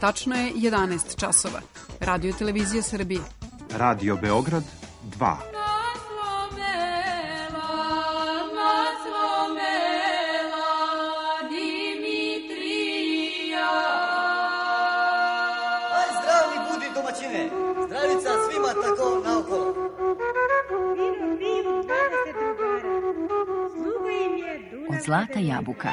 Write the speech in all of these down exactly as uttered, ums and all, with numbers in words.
Tačno je jedanaest časova. Radio Televizija Srbije. Radio Beograd dva. Zdravica svima tako naokolo. Od zlata jabuka.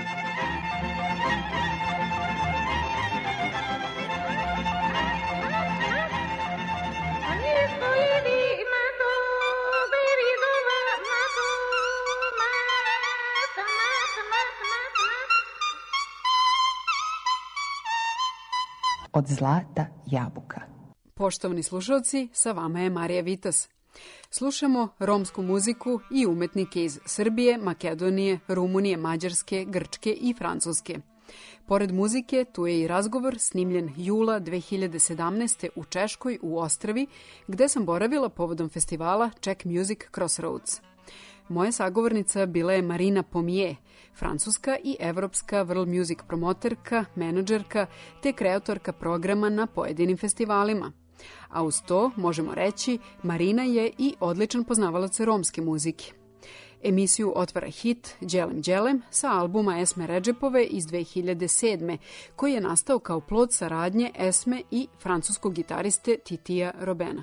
Od zlata jabuka. Poštovani slušalci, sa vama je Marija Vitas. Slušamo romsku muziku i umetnike iz Srbije, Makedonije, Rumunije, Mađarske, Grčke i Francuske. Pored muzike, tu je i razgovor snimljen jula dve hiljade sedamnaeste. u Češkoj u Ostravi, gde sam boravila povodom festivala Czech Music Crossroads. Moja sagovornica bila je Marina Pomije, francuska i evropska world music promoterka, menadžerka te kreatorka programa na pojedinim festivalima. A uz to, možemo reći, Marina je i odličan poznavalac romske muzike. Emisiju otvara hit Đelem Đelem sa albuma Esme Redžepove iz dve hiljade sedme. koji je nastao kao plod saradnje Esme i francuskog gitariste Titija Robena.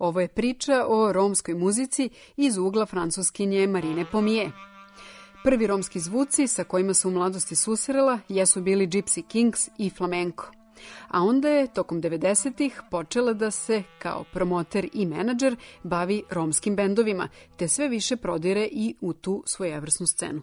Ovo je priča o romskoj muzici iz ugla francuskinje Marine Pommier. Prvi romski zvuci sa kojima se u mladosti susrela jesu bili Gypsy Kings i flamenko. A onda je tokom devedesetih počela da se kao promoter i menadžer bavi romskim bendovima, te sve više prodire i u tu svojevrsnu scenu.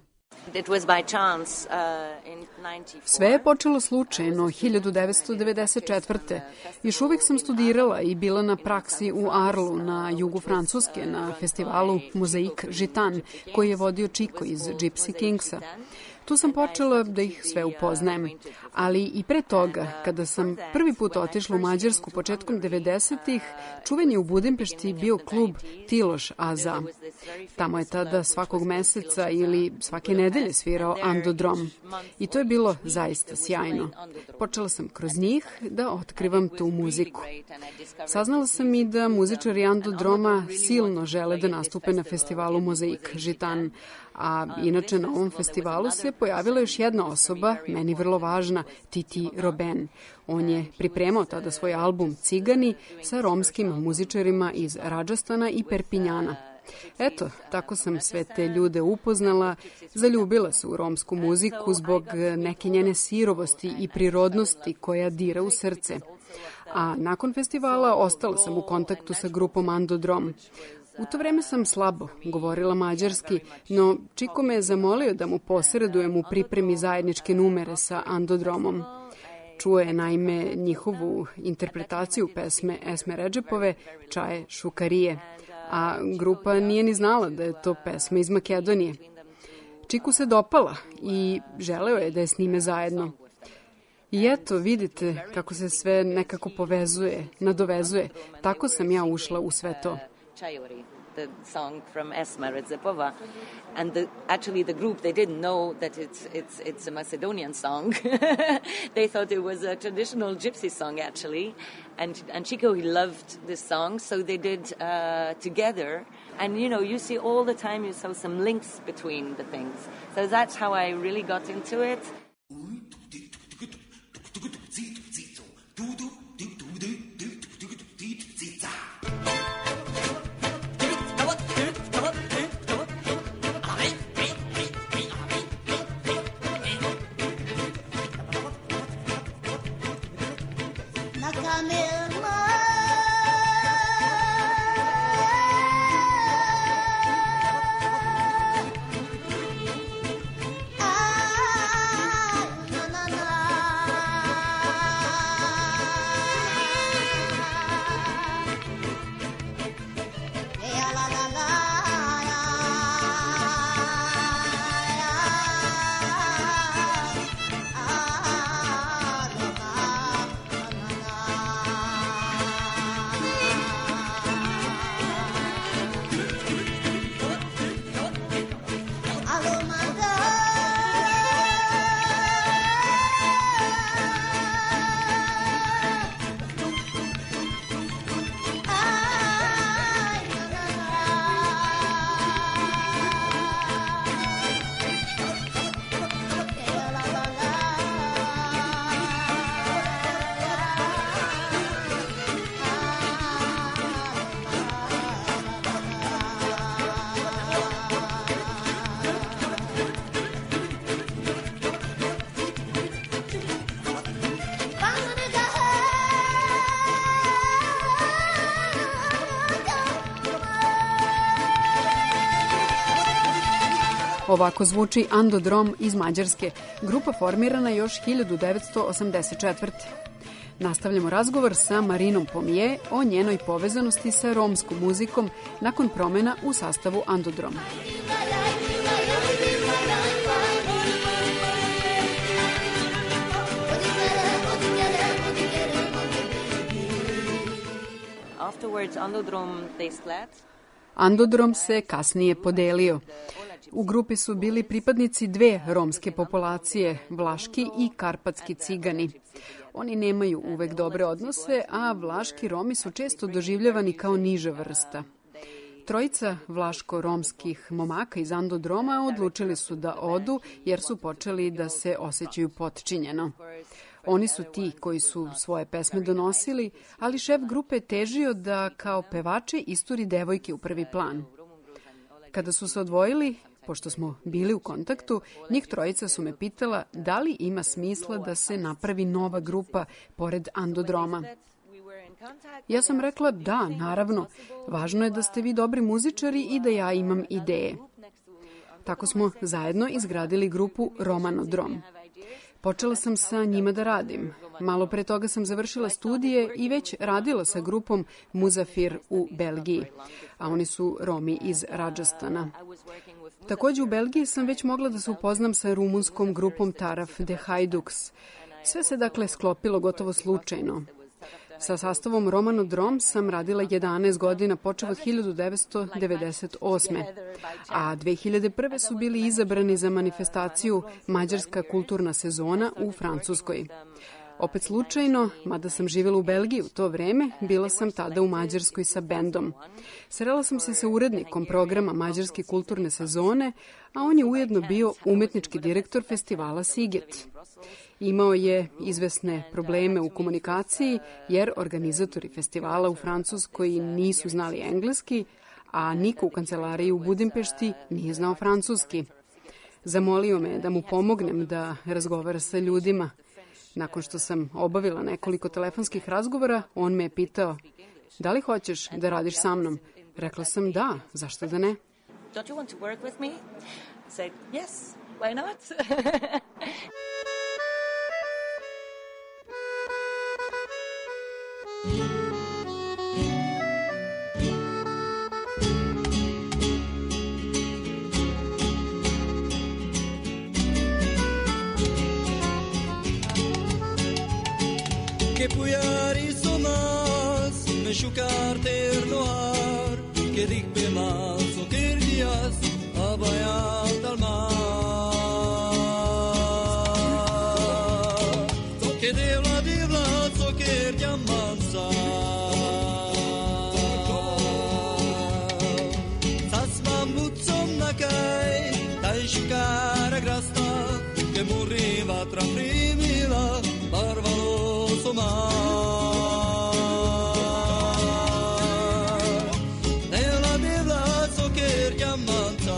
Sve je počelo slučajno hiljadu devetsto devedeset četvrte. Još uvijek sam studirala i bila na praksi u Arlu na jugu Francuske na festivalu Mozaik Gitan koji je vodio Čiko iz Gypsy Kingsa. Tu sam počela da ih sve upoznajem. Ali i pre toga, kada sam prvi put otišla u Mađarsku početkom devedesetih, čuven je u Budimpešti bio klub Tiloš Aza. Tamo je tada svakog meseca ili svake nedelje svirao Andodrom. I to je bilo zaista sjajno. Počela sam kroz njih da otkrivam tu muziku. Saznala sam i da muzičari Andodroma silno žele da nastupe na festivalu Mozaik Gitan. A inače na ovom festivalu se pojavila još jedna osoba, meni vrlo važna, Titi Robben. On je pripremao tada svoj album Cigani sa romskim muzičarima iz Radžastana i Perpinjana. Eto, tako sam sve te ljude upoznala, zaljubila se u romsku muziku zbog neke njene sirovosti i prirodnosti koja dira u srce. A nakon festivala ostala sam u kontaktu sa grupom Andodrom. U to vreme sam slabo govorila mađarski, no Čiko me je zamolio da mu posredujem u pripremi zajedničke numere sa Andodromom. Čuo je naime njihovu interpretaciju pesme Esme Redžepove Čaje Šukarije, a grupa nije ni znala da je to pesma iz Makedonije. Čiku se dopala i želeo je da je s njime zajedno. I eto, vidite kako se sve nekako povezuje, nadovezuje. Tako sam ja ušla u sve to. Chayori, the song from Esma Redzepova, and the, actually the group, they didn't know that it's it's it's a Macedonian song. They thought it was a traditional gypsy song actually, and and Chico, he loved this song, so they did uh, together. And you know, you see all the time you saw some links between the things. So that's how I really got into it. Ovako zvuči Andodrom iz Mađarske, grupa formirana još hiljadu devetsto osamdeset četvrte. Nastavljamo razgovor sa Marinom Pommier o njenoj povezanosti sa romskom muzikom nakon promjena u sastavu Andodroma. Afterwards, Andodrom, they split. Andodrom se kasnije podelio. U grupi su bili pripadnici dve romske populacije, vlaški i karpatski cigani. Oni nemaju uvek dobre odnose, a vlaški Romi su često doživljavani kao niža vrsta. Trojica vlaško-romskih momaka iz Andodroma odlučili su da odu jer su počeli da se osjećaju potčinjeno. Oni su ti koji su svoje pesme donosili, ali šef grupe je težio da kao pevače isturi devojke u prvi plan. Kada su se odvojili, pošto smo bili u kontaktu, njih trojica su me pitala da li ima smisla da se napravi nova grupa pored Andodroma. Ja sam rekla da, naravno, važno je da ste vi dobri muzičari i da ja imam ideje. Tako smo zajedno izgradili grupu Romanodrom. Počela sam sa njima da radim. Malo pre toga sam završila studije i već radila sa grupom Muzafir u Belgiji, a oni su Romi iz Radžastana. Takođe u Belgiji sam već mogla da se upoznam sa rumunskom grupom Taraf de Hajduks. Sve se dakle sklopilo gotovo slučajno. Sa sastavom Romanodrom sam radila jedanaest godina, počev od hiljadu devetsto devedeset osme. A dve hiljade prve su bili izabrani za manifestaciju Mađarska kulturna sezona u Francuskoj. Opet slučajno, mada sam živjela u Belgiji u to vreme, bila sam tada u Mađarskoj sa bendom. Srela sam se sa urednikom programa Mađarske kulturne sezone, a on je ujedno bio umetnički direktor festivala Siget. Imao je izvesne probleme u komunikaciji jer organizatori festivala u Francuskoj nisu znali engleski, a niko u kancelariji u Budimpešti nije znao francuski. Zamolio me da mu pomognem da razgovara sa ljudima. Nakon što sam obavila nekoliko telefonskih razgovora, on me je pitao: da li hoćeš da radiš sa mnom? Rekla sam da, zašto da ne? Don't you want to work with me? I said, yes, why not? Che puiari sonas, me sciucar ter noar, che ric pe maso che dias, abaiat al mar. So che devla devla, so che diamanza. Sas bambuzzon na cai, dai sciucar a grasta, che moriva tra primila, barvaloso mar. Nella devla so che diamanta.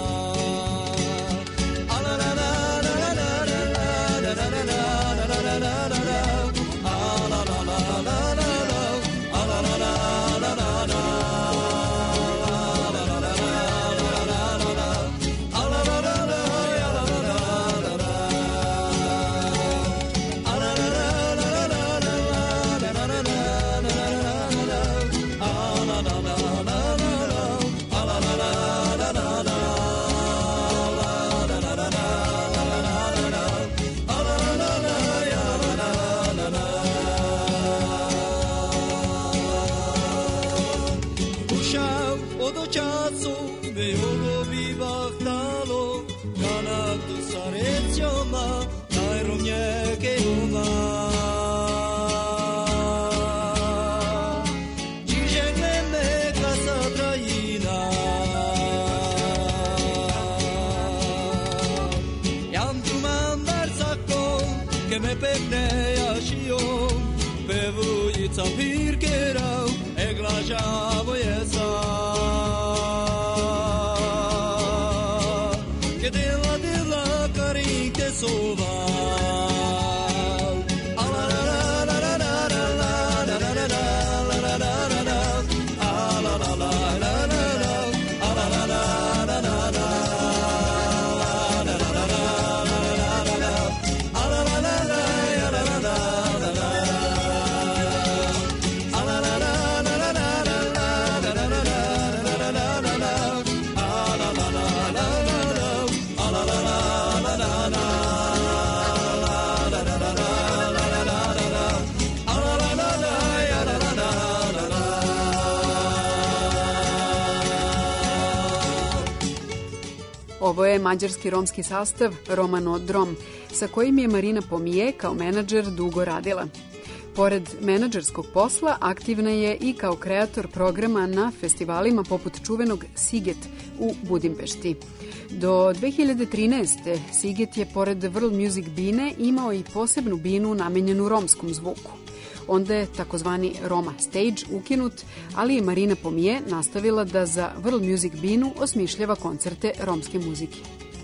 Pirkerau, eglažavo je sa. Che della della carinte sova. Ovo je mađarski romski sastav Romanodrom, sa kojim je Marina Pomije kao menadžer dugo radila. Pored menadžerskog posla, aktivna je i kao kreator programa na festivalima poput čuvenog Siget u Budimpešti. Do dve hiljade trinaeste. Siget je pored World Music bine imao i posebnu binu namenjenu romskom zvuku. Onda je takozvani Roma Stage ukinut, ali je Marina Pomije nastavila da za World Music binu osmišljava koncerte romske muzike.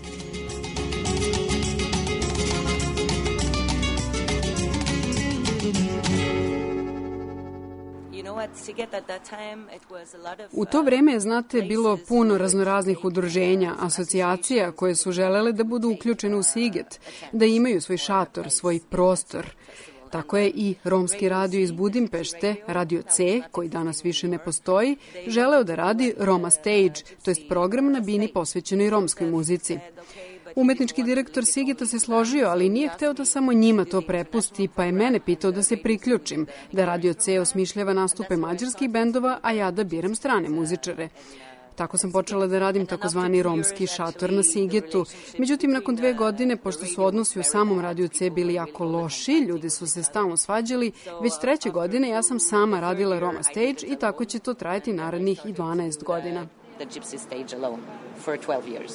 U to vreme je, znate, bilo puno raznoraznih udruženja, asocijacija koje su želele da budu uključene u Siget, da imaju svoj šator, svoj prostor. Tako je i romski radio iz Budimpešte, Radio C, koji danas više ne postoji, želeo da radi Roma Stage, to jest program na bini posvećenoj romskoj muzici. Umetnički direktor Sigeta se složio, ali nije hteo da samo njima to prepusti, pa je mene pitao da se priključim, da Radio C osmišljava nastupe mađarskih bendova, a ja da biram strane muzičare. Tako sam počela da radim takozvani romski šator na Sigetu. Međutim, nakon dve godine, pošto su odnosi u samom Radio C bili jako loši, ljudi su se stalno svađali, već treće godine ja sam sama radila Roma Stage i tako će to trajati narednih i dvanaest godina. The Gypsy Stage alone for twelve years.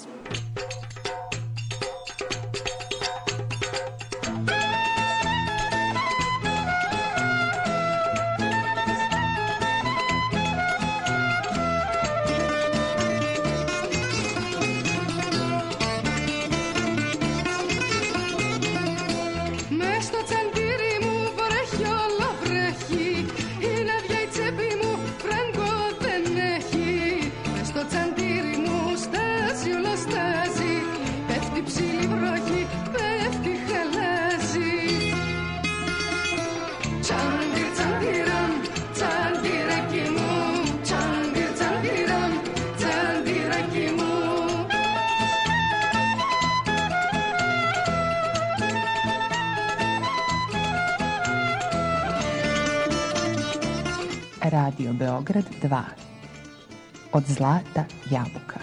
Radio Beograd dva. Od zlata jabuka.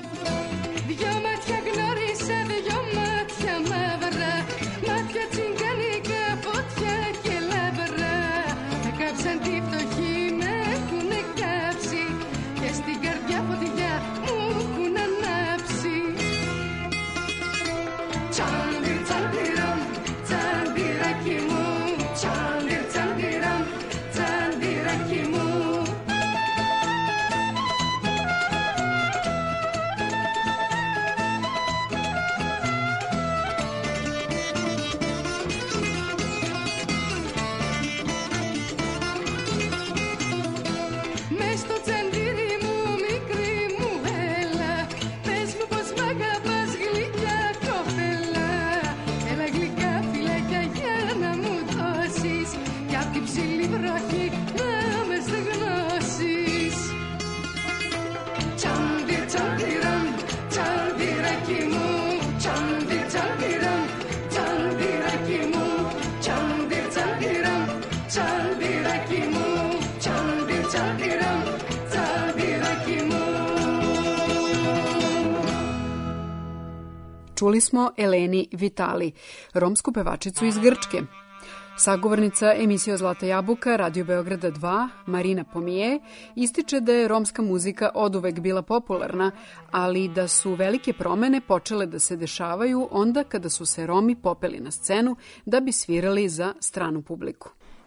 Čuli smo Eleni Vitali, romsku pevačicu iz Grčke. Sagovornica emisije Zlata jabuka Radio Beograda dva, Marina Pomije, ističe da je romska muzika oduvek bila popularna, ali da su velike promene počele da se dešavaju onda kada su se Romi popeli na scenu da bi svirali za stranu publiku.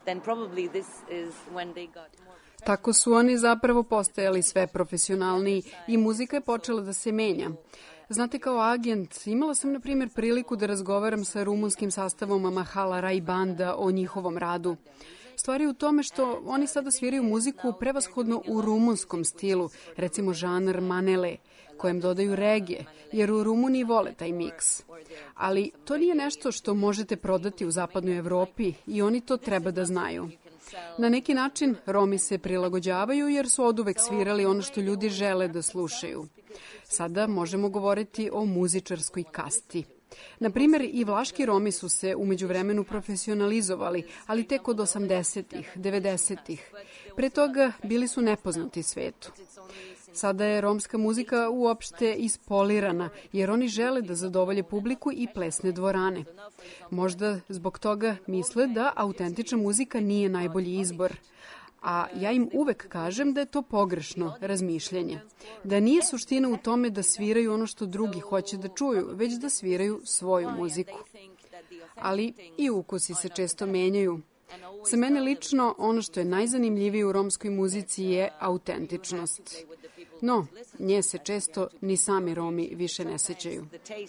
Tako su oni zapravo postajali sve profesionalniji i muzika je počela da se menja. Znate, kao agent, imala sam, na primjer, priliku da razgovaram sa rumunskim sastavom Mahala Rai Banda o njihovom radu. Stvar je u tome što oni sada sviraju muziku prevashodno u rumunskom stilu, recimo žanr manele, kojem dodaju regije, jer u Rumuniji vole taj miks. Ali to nije nešto što možete prodati u zapadnoj Evropi i oni to treba da znaju. Na neki način Romi se prilagođavaju jer su oduvek svirali ono što ljudi žele da slušaju. Sada možemo govoriti o muzičarskoj kasti. Na primjer, i vlaški Romi su se u međuvremenu profesionalizovali, ali tek od osamdesetih, devedesetih. Pre toga bili su nepoznati svetu. Sada je romska muzika uopšte ispolirana, jer oni žele da zadovolje publiku i plesne dvorane. Možda zbog toga misle da autentična muzika nije najbolji izbor. A ja im uvek kažem da je to pogrešno razmišljanje. Da nije suština u tome da sviraju ono što drugi hoće da čuju, već da sviraju svoju muziku. Ali i ukusi se često menjaju. Za mene lično, ono što je najzanimljivije u romskoj muzici je autentičnost. No, nje se često ni sami Romi više ne sećaju.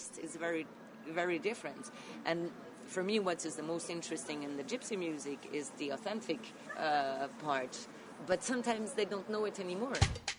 For me, what is the most interesting in the gypsy music is the authentic uh, part, but sometimes they don't know it anymore.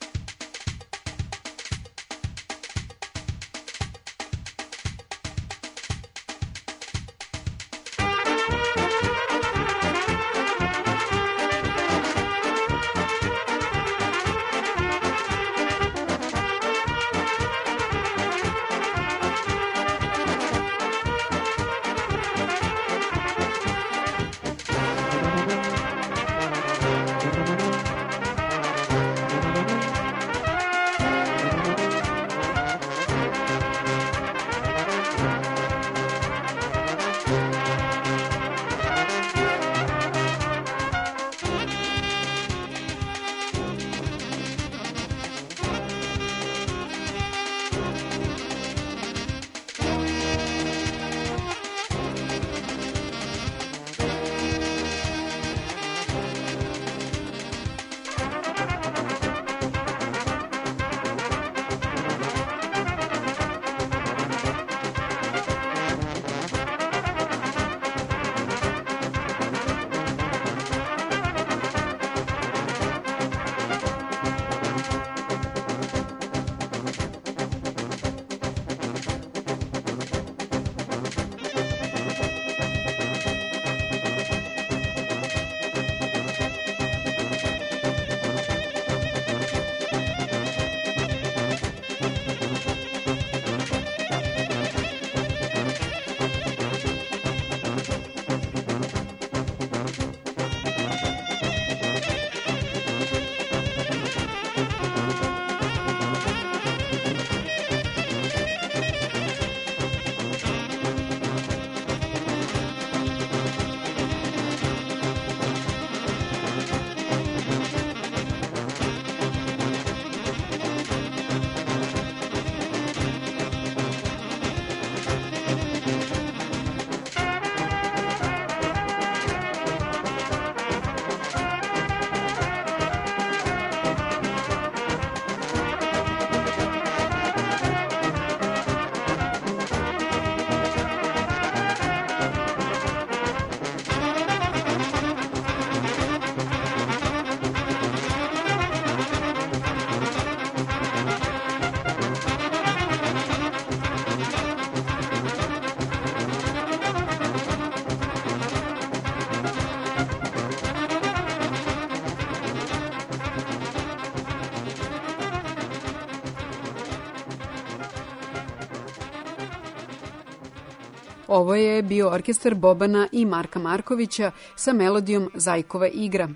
Ovo je bio orkestar Bobana i Marka Markovića sa melodijom Zajkova igra.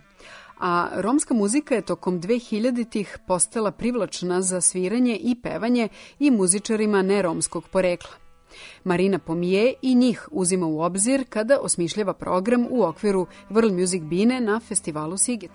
A romska muzika je tokom dvehiljaditih postala privlačna za sviranje i pevanje i muzičarima neromskog porekla. Marina Pomije i njih uzima u obzir kada osmišljava program u okviru World Music Bine na festivalu Siget.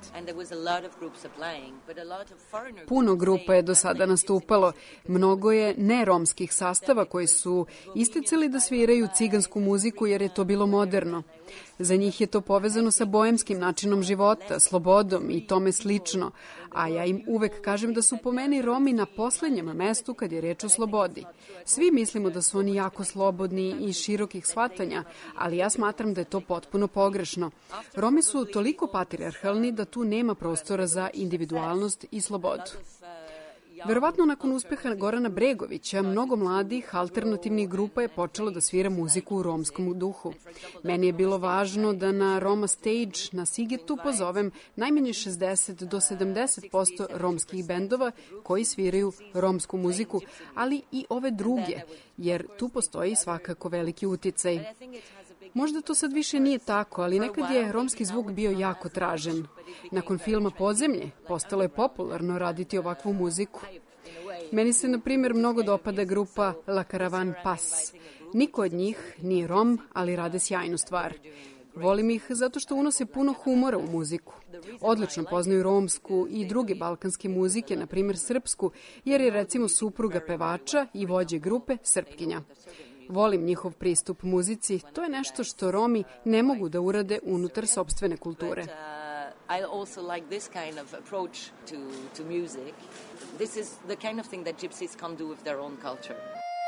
Puno grupa je do sada nastupalo. Mnogo je neromskih sastava koji su isticali da sviraju cigansku muziku jer je to bilo moderno. Za njih je to povezano sa boemskim načinom života, slobodom i tome slično, a ja im uvek kažem da su po meni Romi na poslednjem mestu kad je reč o slobodi. Svi mislimo da su oni jako slobodni i širokih shvatanja, ali ja smatram da je to potpuno pogrešno. Romi su toliko patrijarhalni da tu nema prostora za individualnost i slobodu. Verovatno nakon uspeha Gorana Bregovića, mnogo mladih alternativnih grupa je počelo da svira muziku u romskom duhu. Meni je bilo važno da na Roma Stage na Sigetu pozovem najmanje šezdeset do sedamdeset posto romskih bendova koji sviraju romsku muziku, ali i ove druge, jer tu postoji svakako veliki uticaj. Možda to sad više nije tako, ali nekad je romski zvuk bio jako tražen. Nakon filma Podzemlje postalo je popularno raditi ovakvu muziku. Meni se, na primjer, mnogo dopada grupa La Caravan Pas. Niko od njih nije Rom, ali rade sjajnu stvar. Volim ih zato što unose puno humora u muziku. Odlično poznaju romsku i druge balkanske muzike, na primjer srpsku, jer je recimo supruga pevača i vođe grupe Srpkinja. Volim njihov pristup muzici, to je nešto što Romi ne mogu da urade unutar sopstvene kulture. I also like this kind of approach to, to music. This is the kind of thing that gypsies can't do with their own culture.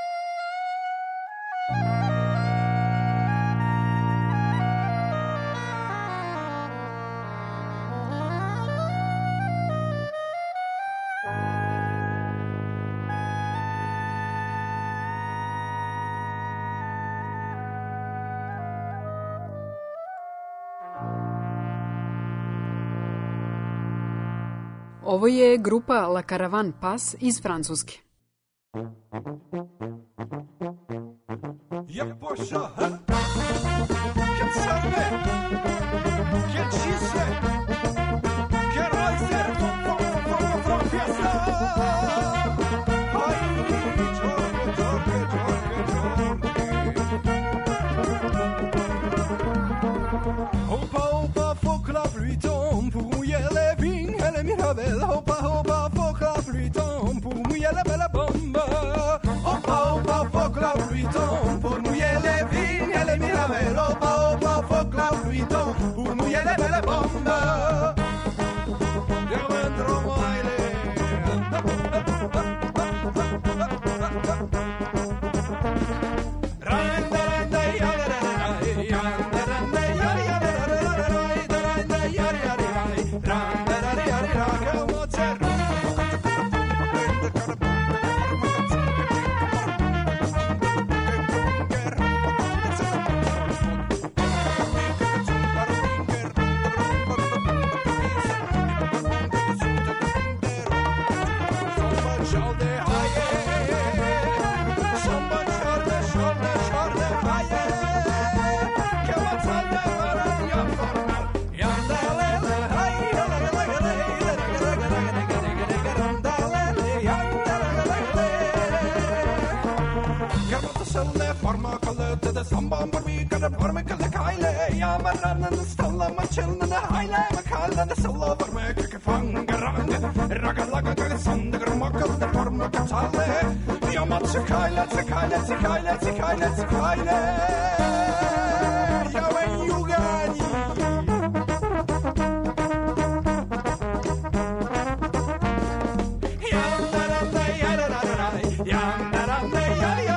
Ovo je grupa La Caravan Pas iz Francuske. Hopa, hopa, foc la pluie tombe pour mouiller la belle bombe. Hopa, hopa, foc la pluie tombe pour mouiller les vignes et les mirabelles. Hopa, hopa, foc la pluie tombe pour mouiller les belles bombes. Sambam barbi kada forme kada kaile ya maran na stalla ma chelna na haile ma kala na salla forme ka fangarang raga laga ka sand garmakal da forme ka chale ya ma chakaile chakaile chakaile chakaile chakaile ya wen yugani ya na na na ya na na na ya na na na ya ya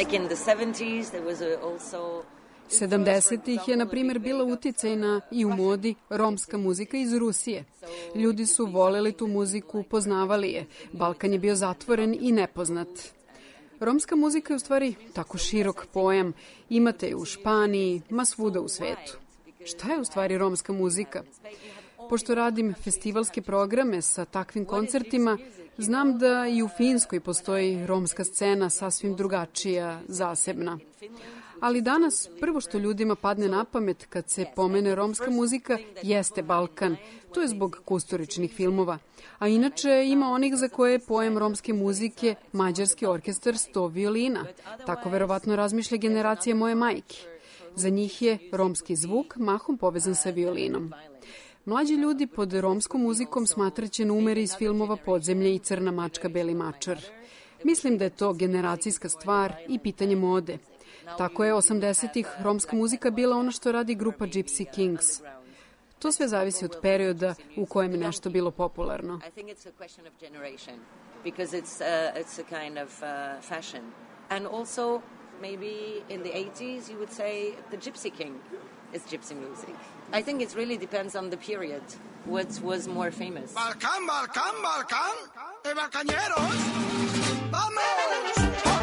Like in the seventies, there was a also... sedamdesetih je, na primjer, bila uticajna i u modi romska muzika iz Rusije. Ljudi su voleli tu muziku, poznavali je. Balkan je bio zatvoren i nepoznat. Romska muzika je u stvari tako širok pojam. Imate je u Španiji, ma svuda u svetu. Šta je u stvari romska muzika? Pošto radim festivalske programe sa takvim koncertima, znam da i u Finskoj postoji romska scena sasvim drugačija, zasebna. Ali danas prvo što ljudima padne na pamet kad se pomene romska muzika jeste Balkan. To je zbog Kusturičinih filmova. A inače ima onih za koje je pojam romske muzike mađarski orkestar sto violina. Tako verovatno razmišlja generacija moje majke. Za njih je romski zvuk mahom povezan sa violinom. Mlađi ljudi pod romskom muzikom smatraće numere iz filmova Podzemlje i Crna mačka, Beli mačar. Mislim da je to generacijska stvar i pitanje mode. Tako je osamdesetih romska muzika bila ono što radi grupa Gypsy Kings. To sve zavisi od perioda u kojem je nešto bilo popularno. I think it's a question of generation because it's uh, it's a kind of uh, fashion. And also maybe in the eighties you would say the Gypsy King is gypsy music. I think it really depends on the period what was more famous. Balcán, Balcán, Balcán, eh, balcañeros, vamos.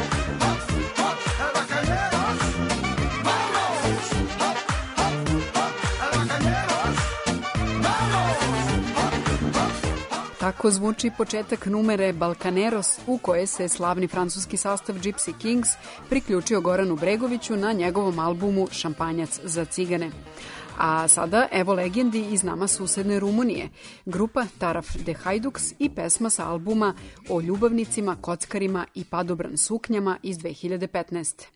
Tako zvuči početak numere Balkaneros u koje se slavni francuski sastav Gypsy Kings priključio Goranu Bregoviću na njegovom albumu Šampanjac za cigane. A sada evo legendi iz nama susedne Rumunije, grupa Taraf de Hajduks i pesma sa albuma o ljubavnicima, kockarima i padobran suknjama iz dve hiljade petnaeste.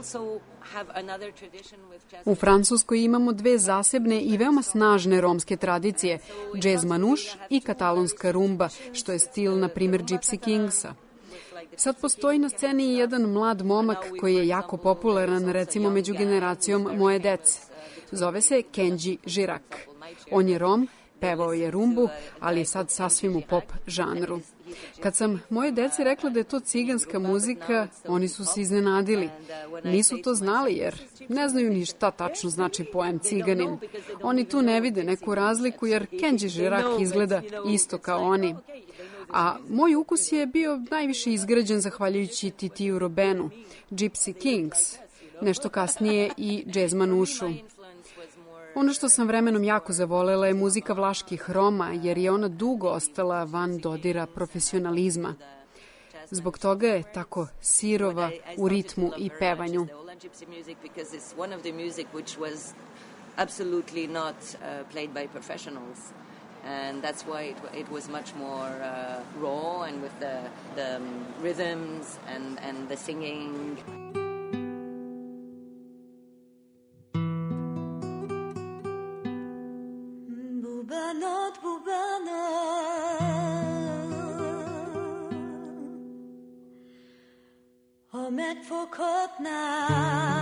U Francuskoj imamo dve zasebne i veoma snažne romske tradicije, džez manuš i katalonska rumba, što je stil, na primjer, Gypsy Kingsa. Sad postoji na sceni i jedan mlad momak koji je jako popularan, recimo među generacijom moje dece. Zove se Kenji Girac. On je Rom, pevao je rumbu, ali je sad sasvim u pop žanru. Kad sam moje deci rekla da je to ciganska muzika, oni su se iznenadili. Nisu to znali jer ne znaju ni šta tačno znači pojam ciganin. Oni tu ne vide neku razliku jer Kenji Girac izgleda isto kao oni. A moj ukus je bio najviše izgrađen zahvaljujući Titiju Robenu, Gypsy Kings, nešto kasnije i džez manušu. Ono što sam vremenom jako zavolela je muzika vlaških Roma, jer je ona dugo ostala van dodira profesionalizma. Zbog toga je tako sirova u ritmu i pevanju. And that's why it, it was much more uh, raw and with the, the um, rhythms and, and the singing. Bubanot, bubanot, Omet fokotna.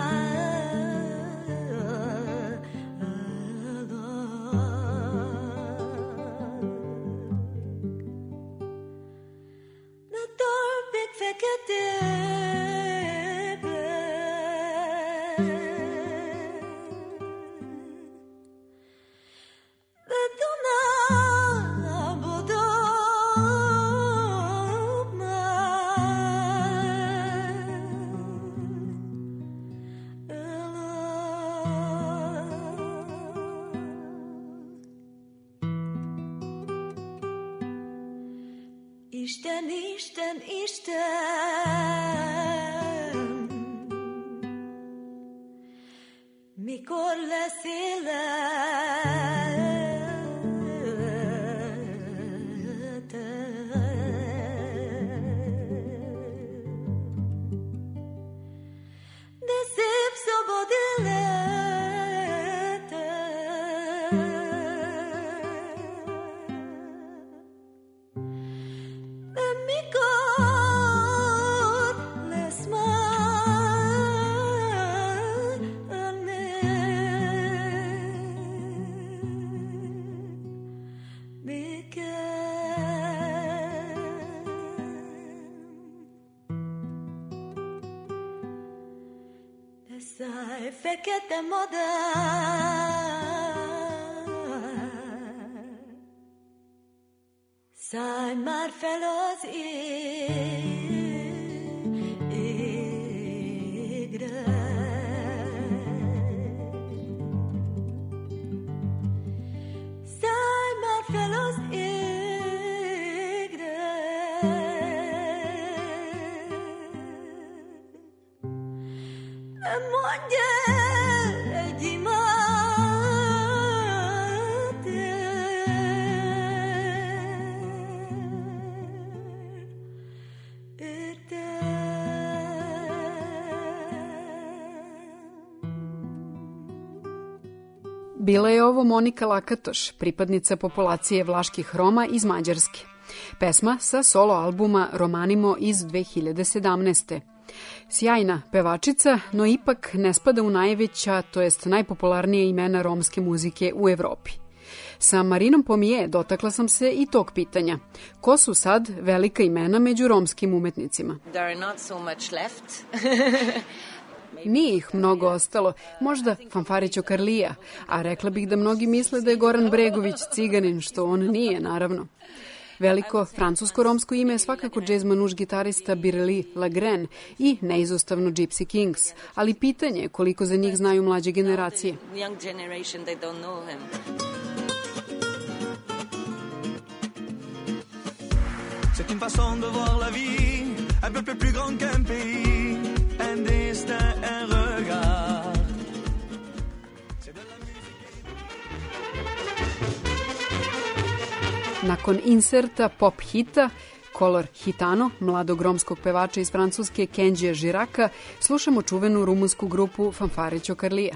Isten, Isten, Isten, mikor lesz életem, de szép szabad életem. Száj fekete madár, szállj már fel az égre. Szállj már fel az égre. Mondja egy imádért, értem. Bila je ovo Monika Lakatoš, pripadnica populacije vlaških Roma iz Mađarske. Pesma sa solo albuma Romanimo iz dve hiljade sedamnaeste. Sjajna pevačica, no ipak ne spada u najveća, to jest najpopularnije imena romske muzike u Evropi. Sa Marinom Pomije dotakla sam se i tog pitanja. Ko su sad velika imena među romskim umetnicima? There are not so much left. Nije ih mnogo ostalo, možda Fanfare Ćokarlija, a rekla bih da mnogi misle da je Goran Bregović ciganin, što on nije, naravno. Veliko francusko-romsko ime je svakako džez manuš gitarista Bireli Lagren i neizostavno Gypsy Kings, ali pitanje je koliko za njih znaju mlađe generacije. C'est une façon de voir la vie, un peu plus grande qu'un pays, un destin, un regard. Nakon inserta pop hita, Color Hitano, mladog romskog pevača iz Francuske Kenđija Žiraka, slušamo čuvenu rumunsku grupu Fanfare Ćokarlija.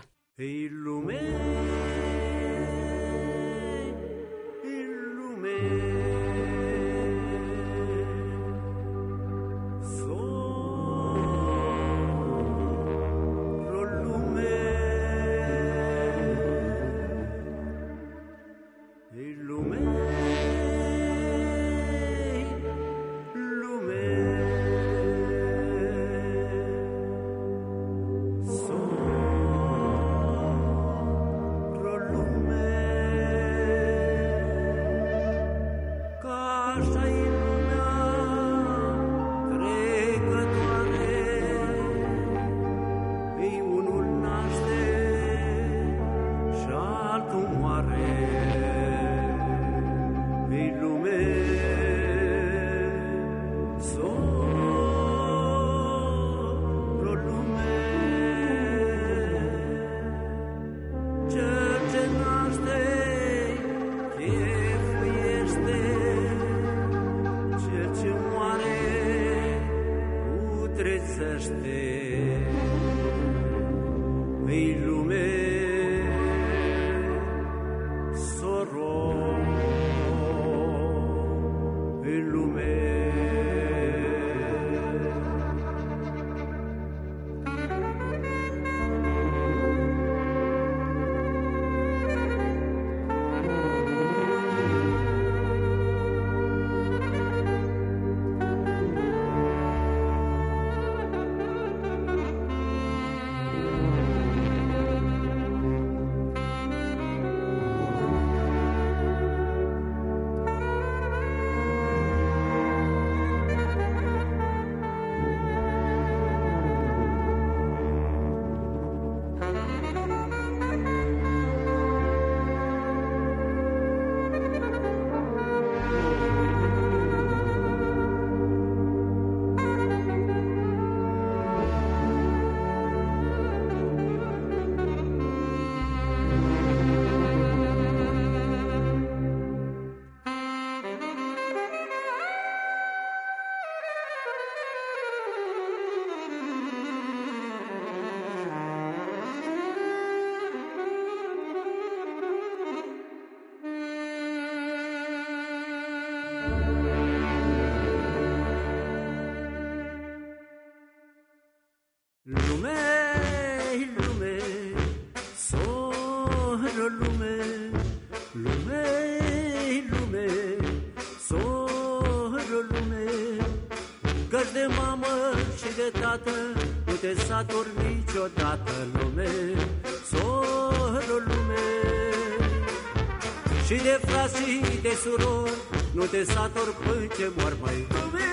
Nu te satur până ce mor, măi, lume,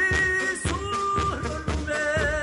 sură, lume.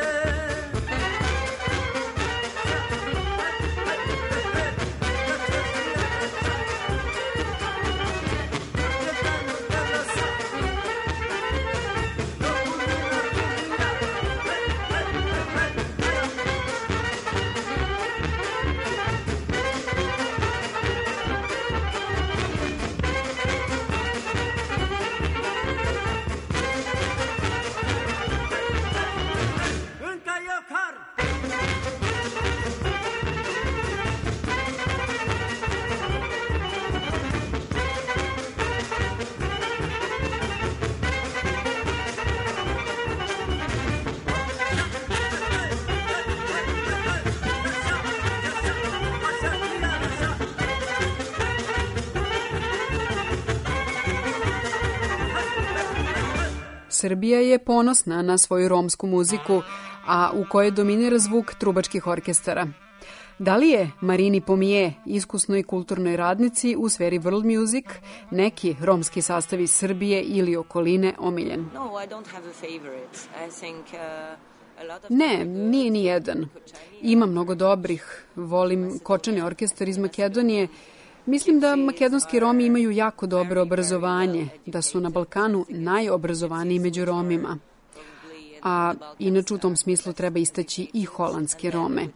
Srbija je ponosna na svoju romsku muziku, a u kojoj dominira zvuk trubačkih orkestara. Da li je Marini Pomije, iskusnoj kulturnoj radnici u sferi world music, neki romski sastav iz Srbije ili okoline omiljen? Ne, nije ni jedan. Ima mnogo dobrih. Volim kočani orkestar iz Makedonije. Mislim da makedonski Romi imaju jako dobro obrazovanje, da su na Balkanu najobrazovaniji među Romima. A inače u tom smislu treba istaći i holandske Rome.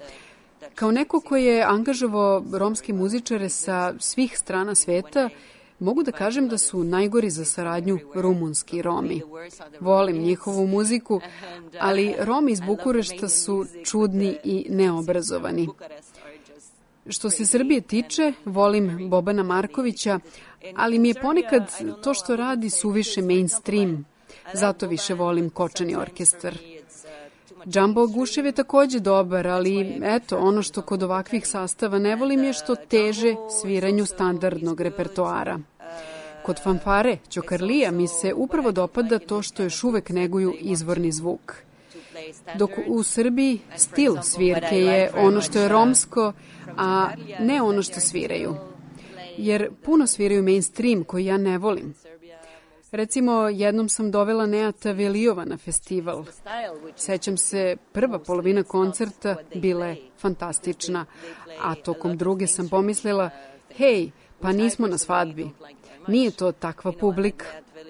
Kao neko koji je angažovao romske muzičare sa svih strana sveta, Mogu da kažem da su najgori za saradnju rumunski Romi. Volim njihovu muziku, ali Romi iz Bukurešta su čudni i neobrazovani. Što se Srbije tiče, volim Bobana Markovića, ali mi je ponekad to što radi suviše mainstream. Zato više volim Kočani orkestar. Džambo Gušev je takođe dobar, ali eto, ono što kod ovakvih sastava ne volim je što teže sviranju standardnog repertoara. Kod fanfare Ćokarlija mi se upravo dopada to što još uvek neguju izvorni zvuk. Dok u Srbiji stil svirke je ono što je romsko, a ne ono što sviraju. Jer puno sviraju mainstream koji ja ne volim. Recimo, jednom sam dovela Neata Velijova na festival. Sećam se, prva polovina koncerta bila je fantastična, a tokom druge sam pomislila, hej, pa nismo na svadbi. Nije to takva publika.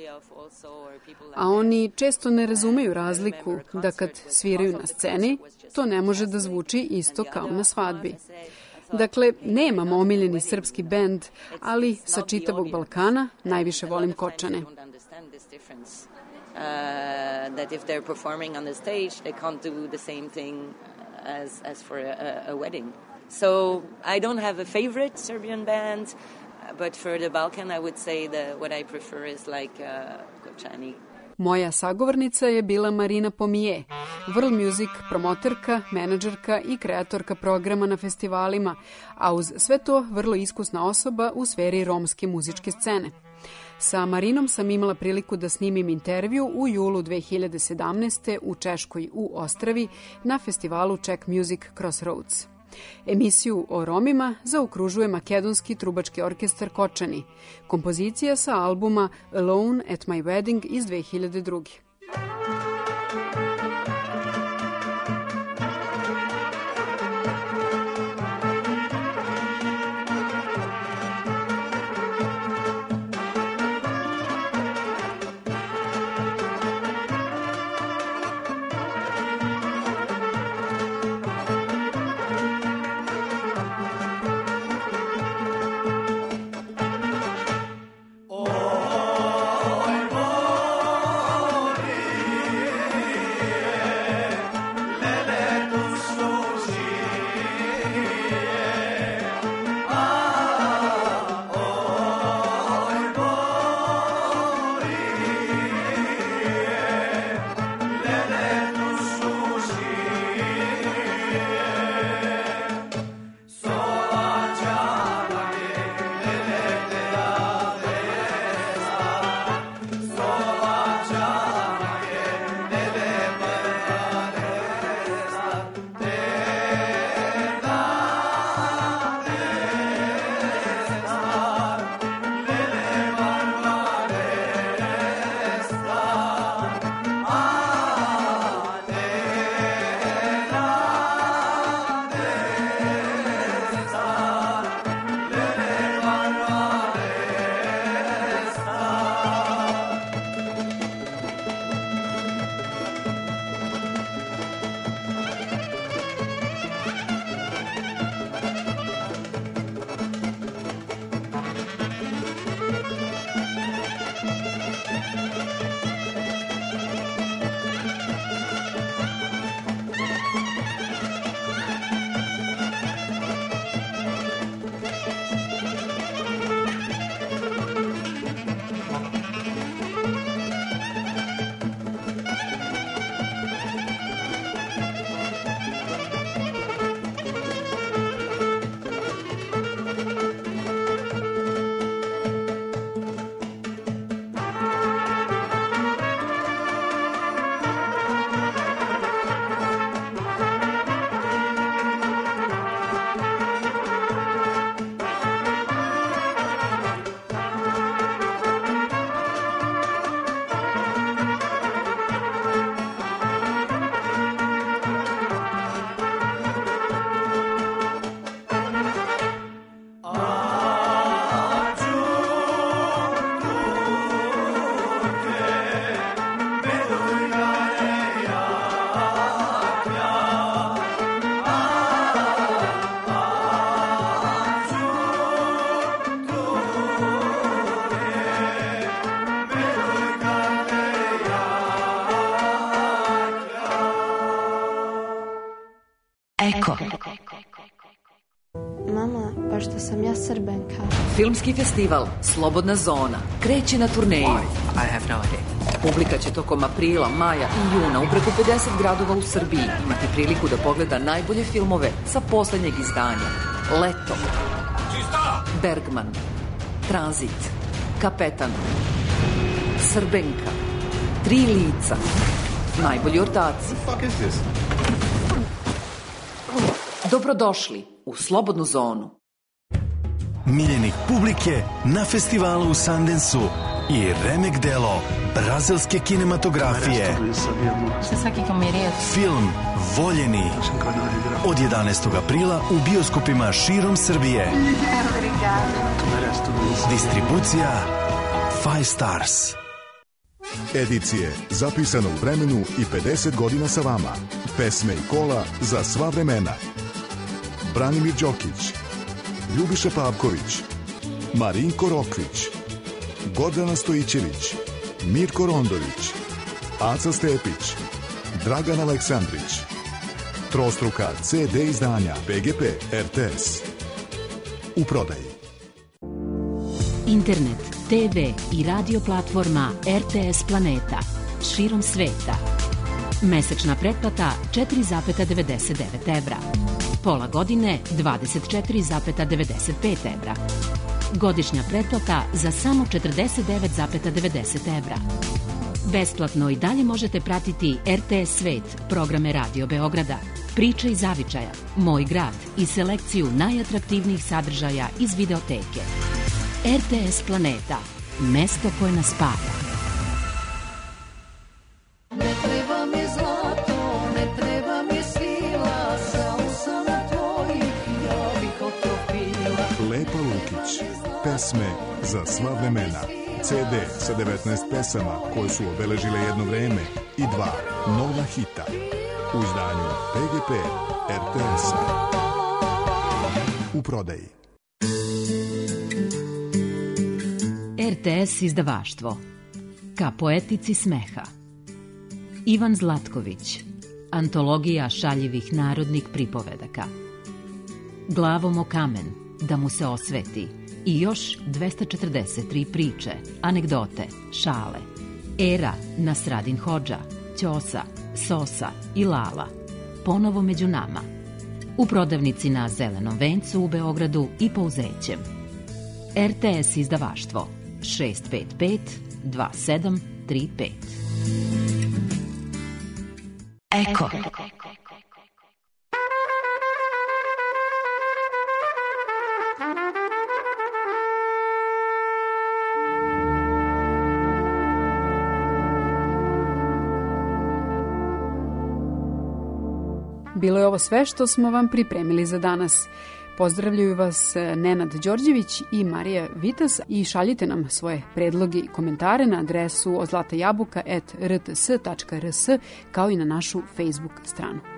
A oni često ne razumeju razliku da kad sviraju na sceni, to ne može da zvuči isto kao na svadbi. Dakle, nemam omiljeni srpski bend, ali sa čitavog Balkana najviše volim Kočane. Uh, that if they're performing on the stage, they can't do the same thing as, as for a, a wedding. So I don't have a favorite Serbian band, but for the Balkan I would say that what I prefer is like uh, Kočani. Moja sagovornica je bila Marina Pomije, World Music promoterka, menadžerka i kreatorka programa na festivalima, a uz sve to vrlo iskusna osoba u sferi romske muzičke scene. Sa Marinom sam imala priliku da snimim intervju u julu dve hiljade sedamnaeste. u Češkoj u Ostravi na festivalu Czech Music Crossroads. Emisiju o Romima zaokružuje makedonski trubački orkestar Kočani, kompozicija sa albuma Alone at My Wedding iz dve hiljade druge. Oj, mama, pošto sam ja Srbenka. Filmski festival Slobodna zona kreće na turneju. I have no idea. Publika će tokom aprila, maja i juna u preko pedeset gradova u Srbiji imati priliku da pogleda najbolje filmove sa poslednjeg izdanja. Leto, Bergman, Tranzit, Kapetan, Srbenka, Tri lica, najbolji ortaci. Dobrodošli u Slobodnu zonu. Miljenik publike na festivalu u Sundanceu i remek delo brazilske kinematografije. Film Voljeni od jedanaestog aprila u bioskopima širom Srbije. Distribucija Five Stars. Edicije zapisano u vremenu i pedeset godina sa vama. Pesme i kola za sva vremena. Branimir Đokić, Ljubiša Pavković, Marinko Rokvić, Gordana Stojićević, Mirko Rondović, Aca Stepić, Dragan Aleksandrić. Trostruka ce de izdanja P G P R T S. U prodaji. Internet, te ve i radio platforma R T S Planeta širom sveta. Mesečna pretplata četiri zarez devedeset devet evra. Pola godine dvadeset četiri zarez devedeset pet evra. Godišnja pretplata za samo četrdeset devet zarez devedeset evra. Besplatno i dalje možete pratiti R T S Svet, programe Radio Beograda, Priče iz zavičaja, Moj grad i selekciju najatraktivnijih sadržaja iz videoteke. R T S Planeta, mesto koje nas spaja. Ne treba mi zlato, ne treba mi sila, samo sam tvojih, ja bih otopila. Lepa Lukić, pesme za sva vremena. ce de sa devetnaest pesama koje su obeležile jedno vreme i dva nova hita. U izdanju P G P R T S-a. U prodaji. R T S izdavaštvo. Ka poetici smeha. Ivan Zlatković. Antologija šaljivih narodnih pripovedaka. Glavom o kamen, da mu se osveti. I još dvesta četrdeset tri priče, anegdote, šale. Era, Nasradin Hodža, Ćosa, Sosa i Lala. Ponovo među nama. U prodavnici na Zelenom vencu u Beogradu i Pouzećem. R T S izdavaštvo šest pet pet dva sedam tri pet. Eko. Bilo je ovo sve što smo vam pripremili za danas. Pozdravljaju vas Nenad Đorđević i Marija Vitas i šaljite nam svoje predloge i komentare na adresu ozlatajabuka at r t s tačka r s kao i na našu Facebook stranu.